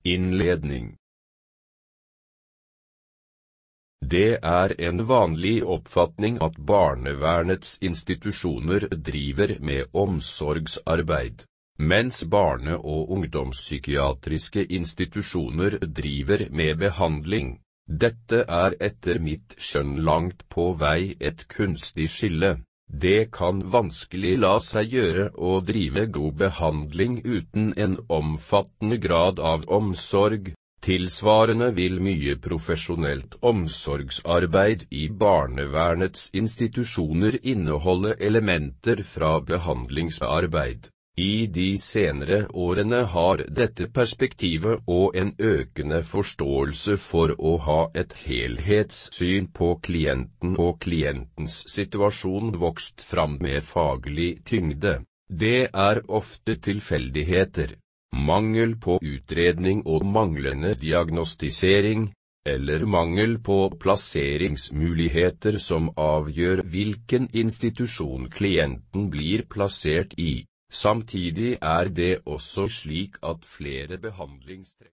Innledning. Det er en vanlig oppfatning at barnevernets institusjoner driver med omsorgsarbeid, mens barne- og ungdomspsykiatriske institusjoner driver med behandling. Dette er etter mitt skjønn langt på vei et kunstig skille. Det kan vanskelig la seg gjøre å drive god behandling uten en omfattende grad av omsorg. Tilsvarende vil mye profesjonelt omsorgsarbeid i barnevernets institusjoner inneholde elementer fra behandlingsarbeid. I de senere årene har dette perspektivet og en økende forståelse for å ha et helhetssyn på klienten og klientens situasjon vokst fram med faglig tyngde. Det er ofte tilfeldigheter, mangel på utredning og manglende diagnostisering, eller mangel på plasseringsmuligheter som avgjør hvilken institusjon klienten blir plassert i. Samtidig er det også slik at flere behandlingstrekk